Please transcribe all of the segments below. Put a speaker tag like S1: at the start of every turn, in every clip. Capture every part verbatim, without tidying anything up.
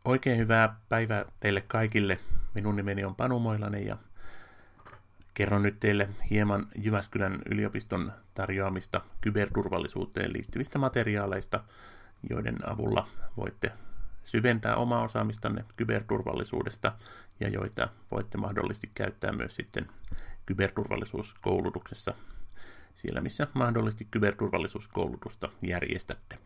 S1: Oikein hyvää päivää teille kaikille. Minun nimeni on Panu Moilanen ja kerron nyt teille hieman Jyväskylän yliopiston tarjoamista kyberturvallisuuteen liittyvistä materiaaleista, joiden avulla voitte syventää omaa osaamistanne kyberturvallisuudesta ja joita voitte mahdollisesti käyttää myös sitten kyberturvallisuuskoulutuksessa siellä, missä mahdollisesti kyberturvallisuuskoulutusta järjestätte.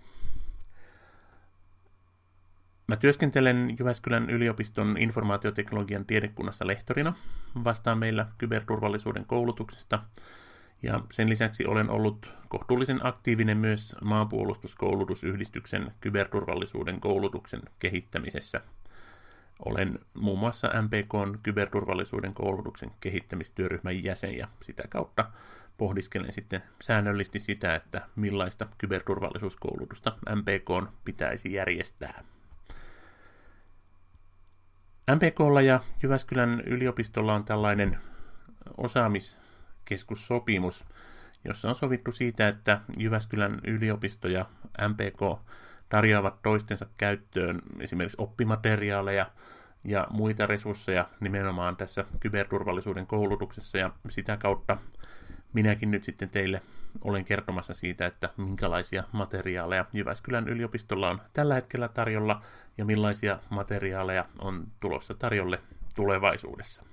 S1: Mä työskentelen Jyväskylän yliopiston informaatioteknologian tiedekunnassa lehtorina, vastaan meillä kyberturvallisuuden koulutuksesta, ja sen lisäksi olen ollut kohtuullisen aktiivinen myös maanpuolustuskoulutusyhdistyksen kyberturvallisuuden koulutuksen kehittämisessä. Olen muun muassa M P K:n kyberturvallisuuden koulutuksen kehittämistyöryhmän jäsen, ja sitä kautta pohdiskelen sitten säännöllisesti sitä, että millaista kyberturvallisuuskoulutusta M P K:n pitäisi järjestää. M P K:lla ja Jyväskylän yliopistolla on tällainen osaamiskeskussopimus, jossa on sovittu siitä, että Jyväskylän yliopisto ja M P K tarjoavat toistensa käyttöön esimerkiksi oppimateriaaleja ja muita resursseja nimenomaan tässä kyberturvallisuuden koulutuksessa, ja sitä kautta minäkin nyt sitten teille olen kertomassa siitä, että minkälaisia materiaaleja Jyväskylän yliopistolla on tällä hetkellä tarjolla ja millaisia materiaaleja on tulossa tarjolle tulevaisuudessa.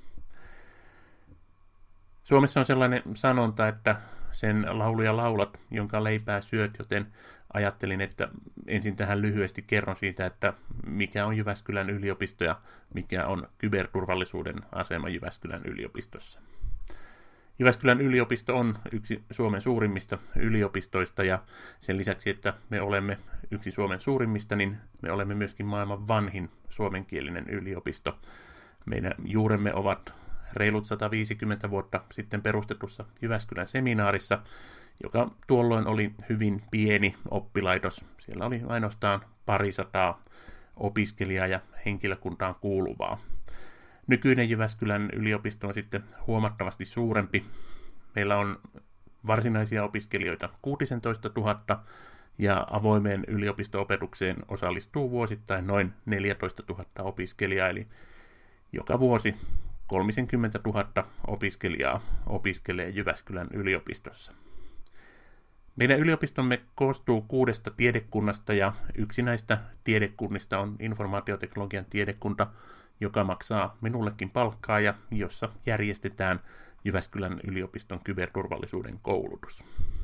S1: Suomessa on sellainen sanonta, että sen lauluja laulat, jonka leipää syöt, joten ajattelin, että ensin tähän lyhyesti kerron siitä, että mikä on Jyväskylän yliopisto ja mikä on kyberturvallisuuden asema Jyväskylän yliopistossa. Jyväskylän yliopisto on yksi Suomen suurimmista yliopistoista, ja sen lisäksi, että me olemme yksi Suomen suurimmista, niin me olemme myöskin maailman vanhin suomenkielinen yliopisto. Meidän juuremme ovat reilut sata viisikymmentä vuotta sitten perustetussa Jyväskylän seminaarissa, joka tuolloin oli hyvin pieni oppilaitos. Siellä oli ainoastaan parisataa opiskelijaa ja henkilökuntaan kuuluvaa. Nykyinen Jyväskylän yliopisto on sitten huomattavasti suurempi. Meillä on varsinaisia opiskelijoita kuusitoista tuhatta ja avoimeen yliopisto-opetukseen osallistuu vuosittain noin neljätoista tuhatta opiskelijaa, eli joka vuosi kolmekymmentätuhatta opiskelijaa opiskelee Jyväskylän yliopistossa. Meidän yliopistomme koostuu kuudesta tiedekunnasta, ja yksi näistä tiedekunnista on informaatioteknologian tiedekunta, joka maksaa minullekin palkkaa ja jossa järjestetään Jyväskylän yliopiston kyberturvallisuuden koulutus.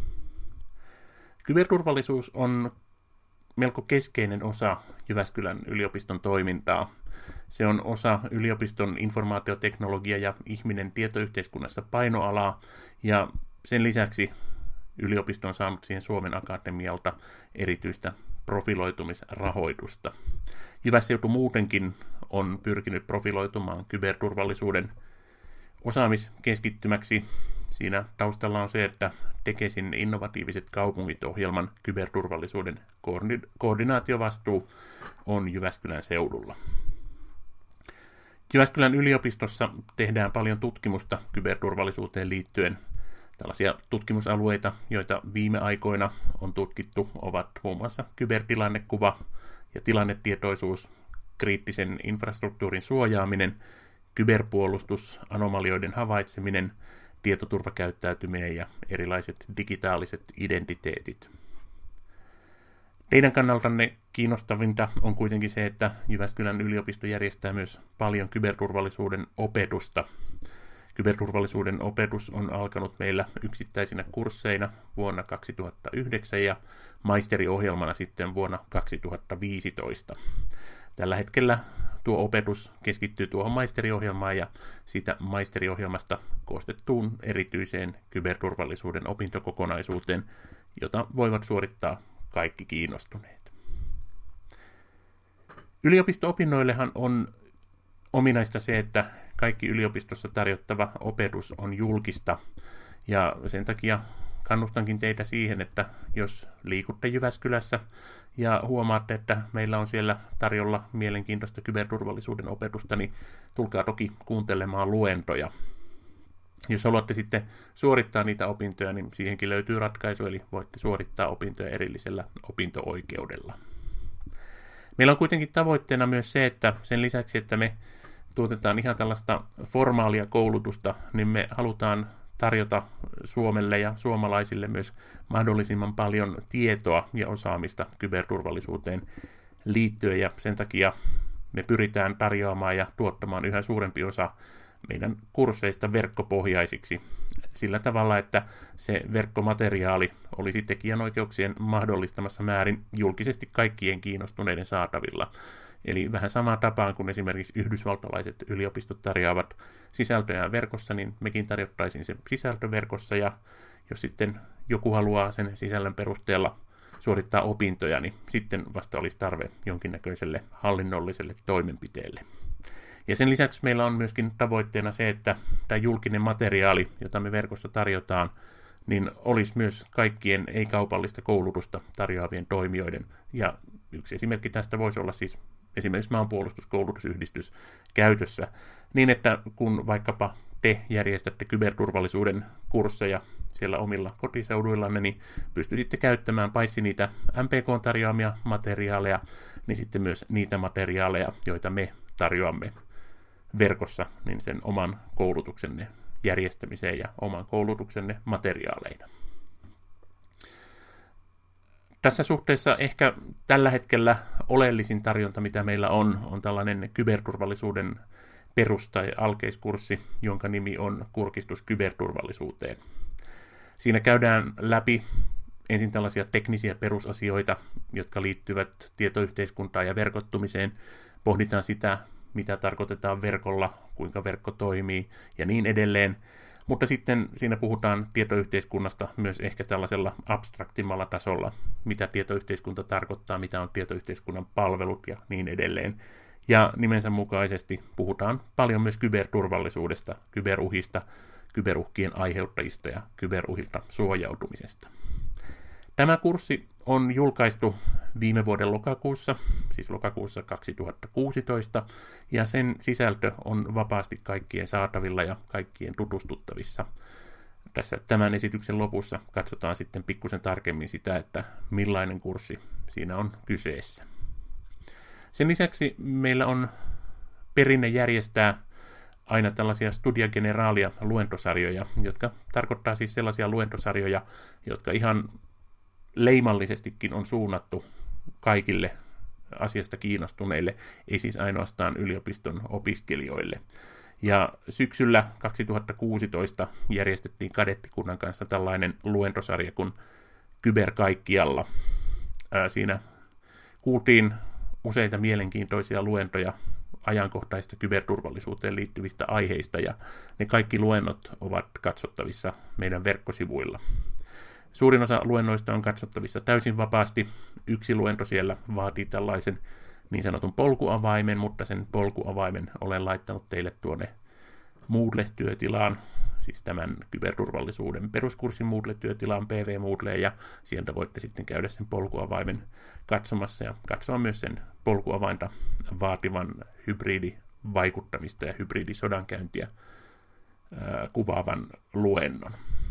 S1: Kyberturvallisuus on melko keskeinen osa Jyväskylän yliopiston toimintaa. Se on osa yliopiston informaatioteknologia ja ihminen tietoyhteiskunnassa painoalaa, ja sen lisäksi yliopisto on saanut siihen Suomen Akatemialta erityistä profiloitumisrahoitusta. Jyvässeutu muutenkin on pyrkinyt profiloitumaan kyberturvallisuuden osaamiskeskittymäksi. Siinä taustalla on se, että Tekesin innovatiiviset kaupungit -ohjelman kyberturvallisuuden koordi- koordinaatiovastuu on Jyväskylän seudulla. Jyväskylän yliopistossa tehdään paljon tutkimusta kyberturvallisuuteen liittyen. Tällaisia tutkimusalueita, joita viime aikoina on tutkittu, ovat muun muassa kybertilannekuva ja tilannetietoisuus, kriittisen infrastruktuurin suojaaminen, kyberpuolustus, anomalioiden havaitseminen, tietoturvakäyttäytyminen ja erilaiset digitaaliset identiteetit. Teidän kannaltanne kiinnostavinta on kuitenkin se, että Jyväskylän yliopisto järjestää myös paljon kyberturvallisuuden opetusta. Kyberturvallisuuden opetus on alkanut meillä yksittäisinä kursseina vuonna kaksituhattayhdeksän ja maisteriohjelmana sitten vuonna kaksituhattaviisitoista. Tällä hetkellä tuo opetus keskittyy tuohon maisteriohjelmaan ja siitä maisteriohjelmasta koostettuun erityiseen kyberturvallisuuden opintokokonaisuuteen, jota voivat suorittaa kaikki kiinnostuneet. Yliopisto-opinnoillehan on ominaista se, että kaikki yliopistossa tarjottava opetus on julkista, ja sen takia kannustankin teitä siihen, että jos liikutte Jyväskylässä ja huomaatte, että meillä on siellä tarjolla mielenkiintoista kyberturvallisuuden opetusta, niin tulkaa toki kuuntelemaan luentoja. Jos haluatte sitten suorittaa niitä opintoja, niin siihenkin löytyy ratkaisu, eli voitte suorittaa opintoja erillisellä opinto-oikeudella. Meillä on kuitenkin tavoitteena myös se, että sen lisäksi, että me tuotetaan ihan tällaista formaalia koulutusta, niin me halutaan tarjota Suomelle ja suomalaisille myös mahdollisimman paljon tietoa ja osaamista kyberturvallisuuteen liittyen, ja sen takia me pyritään tarjoamaan ja tuottamaan yhä suurempi osa meidän kursseista verkkopohjaisiksi sillä tavalla, että se verkkomateriaali olisi tekijänoikeuksien mahdollistamassa määrin julkisesti kaikkien kiinnostuneiden saatavilla. Eli vähän samaan tapaan kuin esimerkiksi yhdysvaltalaiset yliopistot tarjoavat sisältöjä verkossa, niin mekin tarjottaisiin se sisältö verkossa, ja jos sitten joku haluaa sen sisällön perusteella suorittaa opintoja, niin sitten vasta olisi tarve jonkinnäköiselle hallinnolliselle toimenpiteelle. Ja sen lisäksi meillä on myöskin tavoitteena se, että tämä julkinen materiaali, jota me verkossa tarjotaan, niin olisi myös kaikkien ei-kaupallista koulutusta tarjoavien toimijoiden. Ja yksi esimerkki tästä voisi olla siis esimerkiksi maanpuolustuskoulutusyhdistys käytössä, niin että kun vaikkapa te järjestätte kyberturvallisuuden kursseja siellä omilla kotiseuduillanne, niin pystyisitte käyttämään paitsi niitä M P K:n tarjoamia materiaaleja, niin sitten myös niitä materiaaleja, joita me tarjoamme verkossa, niin sen oman koulutuksenne järjestämiseen ja oman koulutuksenne materiaaleina. Tässä suhteessa ehkä tällä hetkellä oleellisin tarjonta, mitä meillä on, on tällainen kyberturvallisuuden perus- tai alkeiskurssi, jonka nimi on Kurkistus kyberturvallisuuteen. Siinä käydään läpi ensin tällaisia teknisiä perusasioita, jotka liittyvät tietoyhteiskuntaan ja verkottumiseen. Pohditaan sitä, mitä tarkoitetaan verkolla, kuinka verkko toimii ja niin edelleen. Mutta sitten siinä puhutaan tietoyhteiskunnasta myös ehkä tällaisella abstraktimmalla tasolla, mitä tietoyhteiskunta tarkoittaa, mitä on tietoyhteiskunnan palvelut ja niin edelleen. Ja nimensä mukaisesti puhutaan paljon myös kyberturvallisuudesta, kyberuhista, kyberuhkien aiheuttajista ja kyberuhilta suojautumisesta. Tämä kurssi on julkaistu viime vuoden lokakuussa, siis lokakuussa kaksituhattakuusitoista, ja sen sisältö on vapaasti kaikkien saatavilla ja kaikkien tutustuttavissa. Tässä tämän esityksen lopussa katsotaan sitten pikkusen tarkemmin sitä, että millainen kurssi siinä on kyseessä. Sen lisäksi meillä on perinne järjestää aina tällaisia Studia Generalia luentosarjoja, jotka tarkoittaa siis sellaisia luentosarjoja, jotka ihan leimallisestikin on suunnattu kaikille asiasta kiinnostuneille, ei siis ainoastaan yliopiston opiskelijoille. Ja syksyllä kaksituhattakuusitoista järjestettiin kadettikunnan kanssa tällainen luentosarja kuin Kyber kaikkialla. Ää, siinä kuultiin useita mielenkiintoisia luentoja ajankohtaisista kyberturvallisuuteen liittyvistä aiheista, ja ne kaikki luennot ovat katsottavissa meidän verkkosivuilla. Suurin osa luennoista on katsottavissa täysin vapaasti. Yksi luento siellä vaatii tällaisen niin sanotun polkuavaimen, mutta sen polkuavaimen olen laittanut teille tuonne Moodle-työtilaan, siis tämän kyberturvallisuuden peruskurssin Moodle-työtilaan P V Moodleen, ja sieltä voitte sitten käydä sen polkuavaimen katsomassa ja katsoa myös sen polkuavainta vaativan hybridivaikuttamista ja hybridisodankäyntiä ää, kuvaavan luennon.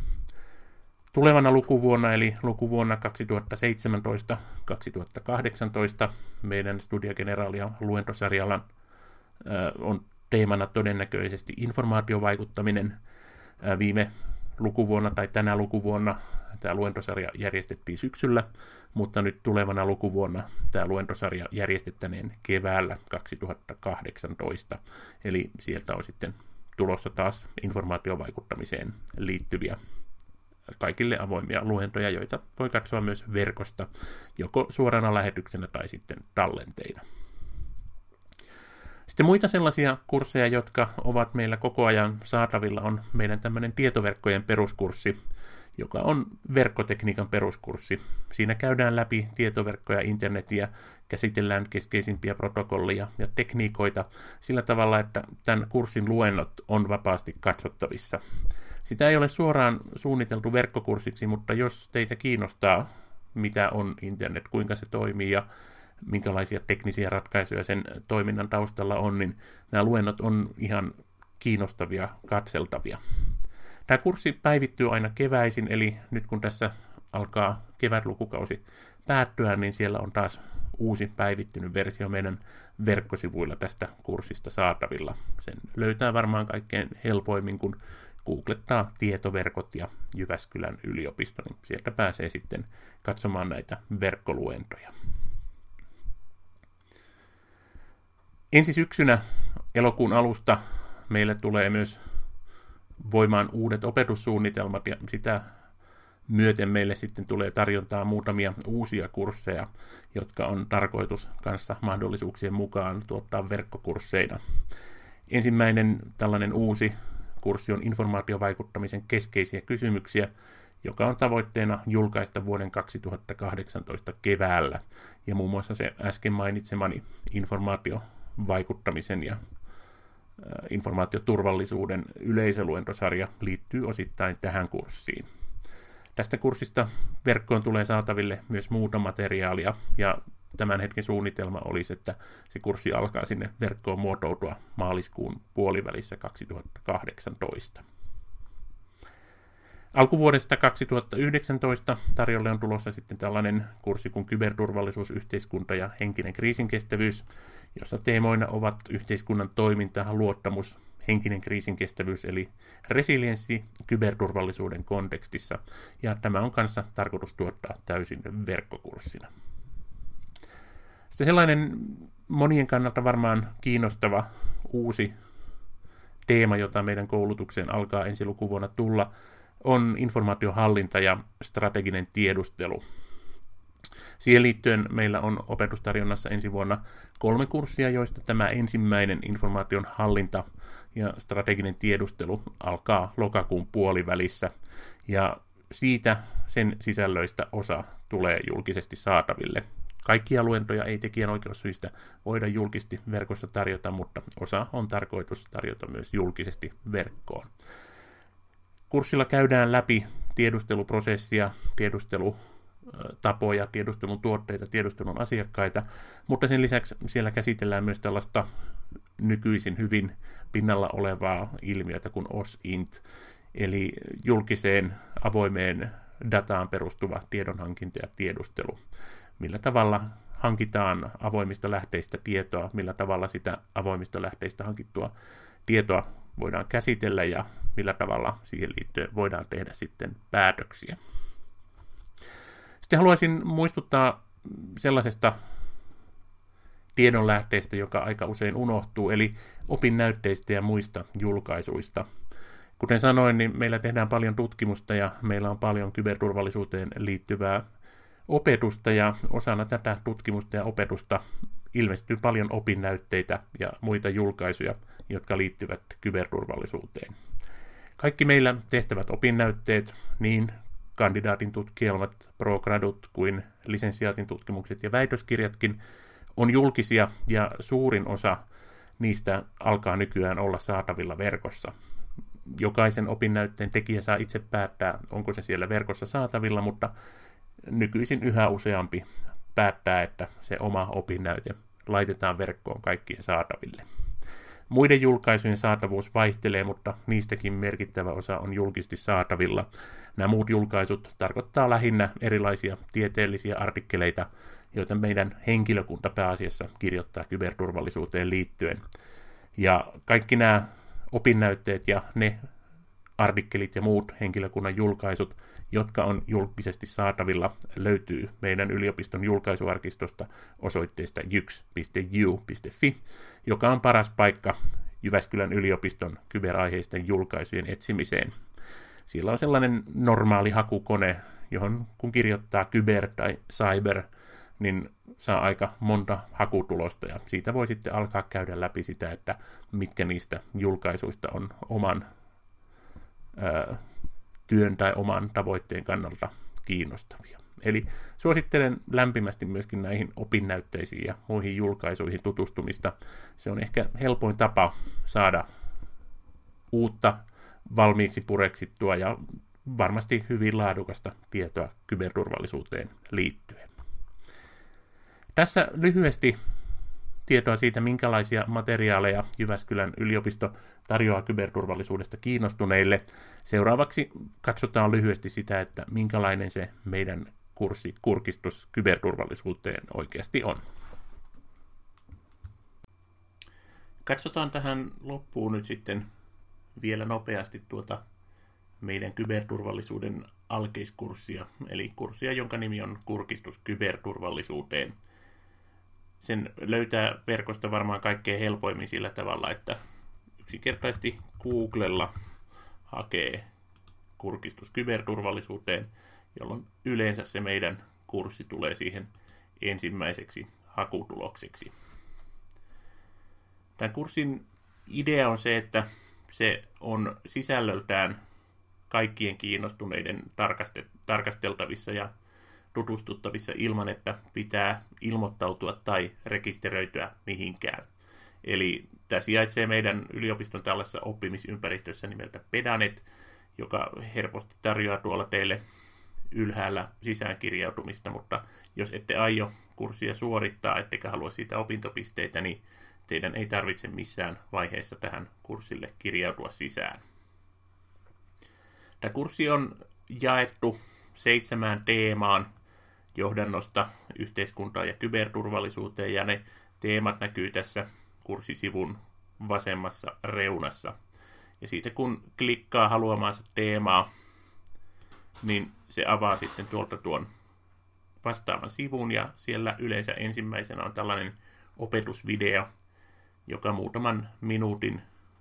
S1: Tulevana lukuvuonna, eli lukuvuonna kaksituhattaseitsemäntoista kaksituhattakahdeksantoista, meidän Studia Generalia luentosarjalla ää, on teemana todennäköisesti informaatiovaikuttaminen. Ää, viime lukuvuonna tai tänä lukuvuonna tämä luentosarja järjestettiin syksyllä, mutta nyt tulevana lukuvuonna tämä luentosarja järjestettäneen keväällä kaksituhattakahdeksantoista, eli sieltä on sitten tulossa taas informaatiovaikuttamiseen liittyviä kaikille avoimia luentoja, joita voi katsoa myös verkosta, joko suorana lähetyksenä tai sitten tallenteina. Sitten muita sellaisia kursseja, jotka ovat meillä koko ajan saatavilla, on meidän tämmöinen tietoverkkojen peruskurssi, joka on verkkotekniikan peruskurssi. Siinä käydään läpi tietoverkkoja ja internetiä, käsitellään keskeisimpiä protokollia ja tekniikoita sillä tavalla, että tämän kurssin luennot on vapaasti katsottavissa. Sitä ei ole suoraan suunniteltu verkkokurssiksi, mutta jos teitä kiinnostaa, mitä on internet, kuinka se toimii ja minkälaisia teknisiä ratkaisuja sen toiminnan taustalla on, niin nämä luennot on ihan kiinnostavia, katseltavia. Tämä kurssi päivittyy aina keväisin, eli nyt kun tässä alkaa kevätlukukausi päättyä, niin siellä on taas uusi päivittynyt versio meidän verkkosivuilla tästä kurssista saatavilla. Sen löytää varmaan kaikkein helpoimmin, kun googlettaa tietoverkot ja Jyväskylän yliopisto, niin sieltä pääsee sitten katsomaan näitä verkkoluentoja. Ensi syksynä elokuun alusta meille tulee myös voimaan uudet opetussuunnitelmat ja sitä myöten meille sitten tulee tarjontaa muutamia uusia kursseja, jotka on tarkoitus kanssa mahdollisuuksien mukaan tuottaa verkkokursseina. Ensimmäinen tällainen uusi kurssi on informaatiovaikuttamisen keskeisiä kysymyksiä, joka on tavoitteena julkaista vuoden kaksituhattakahdeksantoista keväällä. Ja muun muassa se äsken mainitsemani informaatiovaikuttamisen ja informaatioturvallisuuden yleisöluentosarja liittyy osittain tähän kurssiin. Tästä kurssista verkkoon tulee saataville myös muuta materiaalia, ja tämän hetken suunnitelma olisi, että se kurssi alkaa sinne verkkoon muotoutua maaliskuun puolivälissä kaksituhattakahdeksantoista. Alkuvuodesta kaksituhattayhdeksäntoista tarjolle on tulossa sitten tällainen kurssi kuin kyberturvallisuus, yhteiskunta ja henkinen kriisinkestävyys, jossa teemoina ovat yhteiskunnan toiminta, luottamus, henkinen kriisinkestävyys eli resilienssi kyberturvallisuuden kontekstissa, ja tämä on kanssa tarkoitus tuottaa täysin verkkokurssina. Sitten sellainen monien kannalta varmaan kiinnostava uusi teema, jota meidän koulutukseen alkaa ensi lukuvuonna tulla, on informaatiohallinta ja strateginen tiedustelu. Siihen liittyen meillä on opetustarjonnassa ensi vuonna kolme kurssia, joista tämä ensimmäinen informaation hallinta ja strateginen tiedustelu alkaa lokakuun puolivälissä, ja siitä sen sisällöistä osa tulee julkisesti saataville. Kaikkia luentoja ei tekijänoikeussyistä voida julkisesti verkossa tarjota, mutta osa on tarkoitus tarjota myös julkisesti verkkoon. Kurssilla käydään läpi tiedusteluprosessia, tiedustelutapoja, tiedustelun tuotteita, tiedustelun asiakkaita, mutta sen lisäksi siellä käsitellään myös tällaista nykyisin hyvin pinnalla olevaa ilmiötä kuin O S I N T, eli julkiseen avoimeen dataan perustuva tiedonhankinta ja tiedustelu. Millä tavalla hankitaan avoimista lähteistä tietoa, millä tavalla sitä avoimista lähteistä hankittua tietoa voidaan käsitellä ja millä tavalla siihen liittyen voidaan tehdä sitten päätöksiä. Sitten haluaisin muistuttaa sellaisesta tiedonlähteestä, joka aika usein unohtuu, eli opinnäytteistä ja muista julkaisuista. Kuten sanoin, niin meillä tehdään paljon tutkimusta ja meillä on paljon kyberturvallisuuteen liittyvää opetusta, ja osana tätä tutkimusta ja opetusta ilmestyy paljon opinnäytteitä ja muita julkaisuja, jotka liittyvät kyberturvallisuuteen. Kaikki meillä tehtävät opinnäytteet, niin kandidaatin tutkielmat, pro-gradut kuin lisensiaatin tutkimukset ja väitöskirjatkin, on julkisia, ja suurin osa niistä alkaa nykyään olla saatavilla verkossa. Jokaisen opinnäytteen tekijä saa itse päättää, onko se siellä verkossa saatavilla, mutta nykyisin yhä useampi päättää, että se oma opinnäyte laitetaan verkkoon kaikkien saataville. Muiden julkaisujen saatavuus vaihtelee, mutta niistäkin merkittävä osa on julkisesti saatavilla. Nämä muut julkaisut tarkoittaa lähinnä erilaisia tieteellisiä artikkeleita, joita meidän henkilökunta pääasiassa kirjoittaa kyberturvallisuuteen liittyen. Ja kaikki nämä opinnäytteet ja ne artikkelit ja muut henkilökunnan julkaisut, jotka on julkisesti saatavilla, löytyy meidän yliopiston julkaisuarkistosta osoitteesta jyks piste u piste fi, joka on paras paikka Jyväskylän yliopiston kyberaiheisten julkaisujen etsimiseen. Siellä on sellainen normaali hakukone, johon kun kirjoittaa kyber tai cyber, niin saa aika monta hakutulosta, ja siitä voi sitten alkaa käydä läpi sitä, että mitkä niistä julkaisuista on oman ää, työn tai oman tavoitteen kannalta kiinnostavia. Eli suosittelen lämpimästi myöskin näihin opinnäytteisiin ja muihin julkaisuihin tutustumista. Se on ehkä helpoin tapa saada uutta valmiiksi pureksittua ja varmasti hyvin laadukasta tietoa kyberturvallisuuteen liittyen. Tässä lyhyesti tietoa siitä, minkälaisia materiaaleja Jyväskylän yliopisto tarjoaa kyberturvallisuudesta kiinnostuneille. Seuraavaksi katsotaan lyhyesti sitä, että minkälainen se meidän kurssi Kurkistus kyberturvallisuuteen oikeasti on. Katsotaan tähän loppuun nyt sitten vielä nopeasti tuota meidän kyberturvallisuuden alkeiskurssia, eli kurssia, jonka nimi on Kurkistus kyberturvallisuuteen. Sen löytää verkosta varmaan kaikkein helpoimmin sillä tavalla, että yksinkertaisesti Googlella hakee Kurkistus kyberturvallisuuteen, jolloin yleensä se meidän kurssi tulee siihen ensimmäiseksi hakutulokseksi. Tämän kurssin idea on se, että se on sisällöltään kaikkien kiinnostuneiden tarkasteltavissa ja tutustuttavissa ilman, että pitää ilmoittautua tai rekisteröityä mihinkään. Eli tämä sijaitsee meidän yliopiston tällaisessa oppimisympäristössä nimeltä Pedanet, joka helposti tarjoaa tuolla teille ylhäällä sisäänkirjautumista, mutta jos ette aio kurssia suorittaa, ettekä halua siitä opintopisteitä, niin teidän ei tarvitse missään vaiheessa tähän kurssille kirjautua sisään. Tämä kurssi on jaettu seitsemään teemaan johdannosta yhteiskuntaan ja kyberturvallisuuteen, ja ne teemat näkyy tässä kurssisivun vasemmassa reunassa. Ja siitä kun klikkaa haluamaansa teemaa, niin se avaa sitten tuolta tuon vastaavan sivun, ja siellä yleensä ensimmäisenä on tällainen opetusvideo, joka muutaman minuutin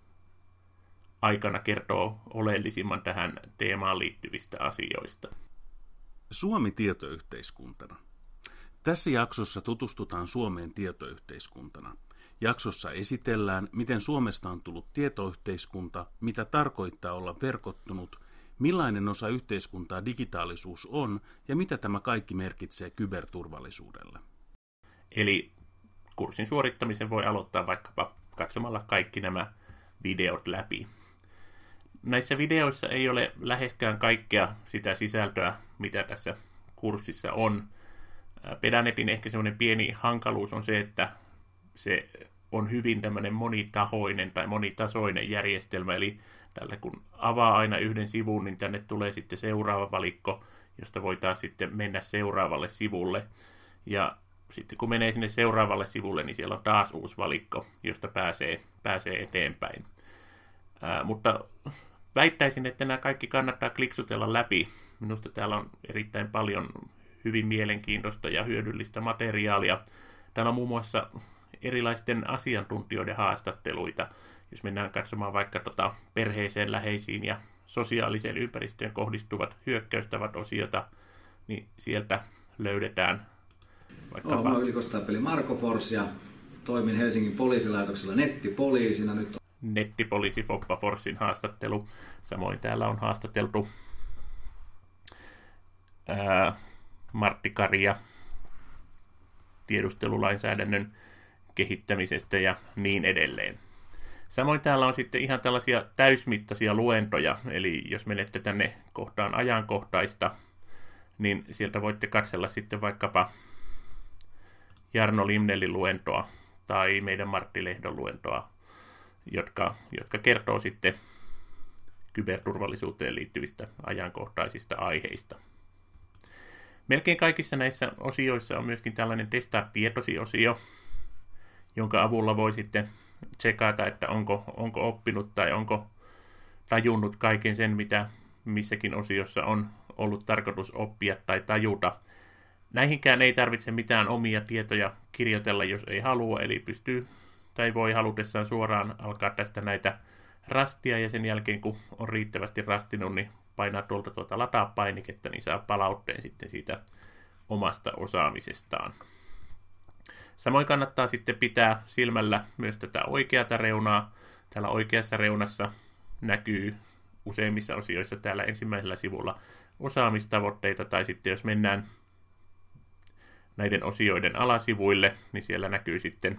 S1: aikana kertoo oleellisimman tähän teemaan liittyvistä asioista.
S2: Suomi tietoyhteiskuntana. Tässä jaksossa tutustutaan Suomeen tietoyhteiskuntana. Jaksossa esitellään, miten Suomesta on tullut tietoyhteiskunta, mitä tarkoittaa olla verkottunut, millainen osa yhteiskuntaa digitaalisuus on ja mitä tämä kaikki merkitsee kyberturvallisuudelle.
S1: Eli kurssin suorittamisen voi aloittaa vaikkapa katsomalla kaikki nämä videot läpi. Näissä videoissa ei ole läheskään kaikkea sitä sisältöä, mitä tässä kurssissa on. Pedanetin ehkä semmoinen pieni hankaluus on se, että se on hyvin tämmöinen monitahoinen tai monitasoinen järjestelmä, eli tällä kun avaa aina yhden sivun, niin tänne tulee sitten seuraava valikko, josta voi taas sitten mennä seuraavalle sivulle. Ja sitten kun menee sinne seuraavalle sivulle, niin siellä on taas uusi valikko, josta pääsee, pääsee eteenpäin. Ää, mutta väittäisin, että nämä kaikki kannattaa kliksutella läpi. Minusta täällä on erittäin paljon hyvin mielenkiintoista ja hyödyllistä materiaalia. Täällä on muun muassa erilaisten asiantuntijoiden haastatteluita. Jos mennään katsomaan vaikka tota perheeseen, läheisiin ja sosiaaliseen ympäristöön kohdistuvat hyökkäystävät osiota, niin sieltä löydetään vaikkapa...
S3: Olen ylikostaapeli Marko Fors ja toimin Helsingin poliisilaitoksella nettipoliisina. Nyt on...
S1: Nettipoliisi Foppa Forsin haastattelu. Samoin täällä on haastateltu ää, Martti Karia tiedustelulainsäädännön kehittämisestä ja niin edelleen. Samoin täällä on sitten ihan tällaisia täysmittaisia luentoja, eli jos menette tänne kohtaan ajankohtaista, niin sieltä voitte katsella sitten vaikkapa Jarno Limnellin luentoa tai meidän Martti Lehdon luentoa, jotka, jotka kertoo sitten kyberturvallisuuteen liittyvistä ajankohtaisista aiheista. Melkein kaikissa näissä osioissa on myöskin tällainen testaa tietosi osio, jonka avulla voi sitten tsekata, että onko, onko oppinut tai onko tajunnut kaiken sen, mitä missäkin osiossa on ollut tarkoitus oppia tai tajuta. Näihinkään ei tarvitse mitään omia tietoja kirjoitella, jos ei halua, eli pystyy tai voi halutessaan suoraan alkaa tästä näitä rastia, ja sen jälkeen kun on riittävästi rastinut, niin painaa tuolta tuota lataa painiketta, niin saa palautteen sitten siitä omasta osaamisestaan. Samoin kannattaa sitten pitää silmällä myös tätä oikeata reunaa. Täällä oikeassa reunassa näkyy useimmissa osioissa täällä ensimmäisellä sivulla osaamistavoitteita, tai sitten jos mennään näiden osioiden alasivuille, niin siellä näkyy sitten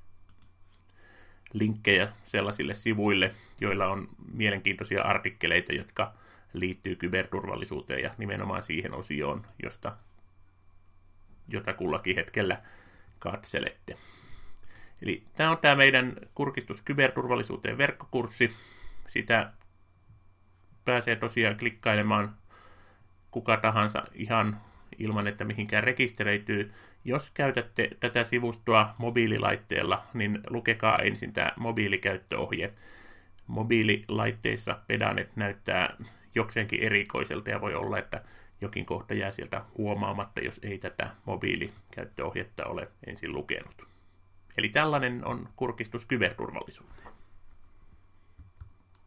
S1: linkkejä sellaisille sivuille, joilla on mielenkiintoisia artikkeleita, jotka liittyy kyberturvallisuuteen ja nimenomaan siihen osioon, josta, jota kullakin hetkellä katselette. Eli tämä on tämä meidän Kurkistus kyberturvallisuuteen verkkokurssi. Sitä pääsee tosiaan klikkailemaan kuka tahansa ihan ilman, että mihinkään rekisteröityy. Jos käytätte tätä sivustoa mobiililaitteella, niin lukekaa ensin tämä mobiilikäyttöohje. Mobiililaitteissa pedanet näyttää jokseenkin erikoiselta ja voi olla, että jokin kohta jää sieltä huomaamatta, jos ei tätä mobiilikäyttöohjetta ole ensin lukenut. Eli tällainen on kurkistus kyberturvallisuuteen.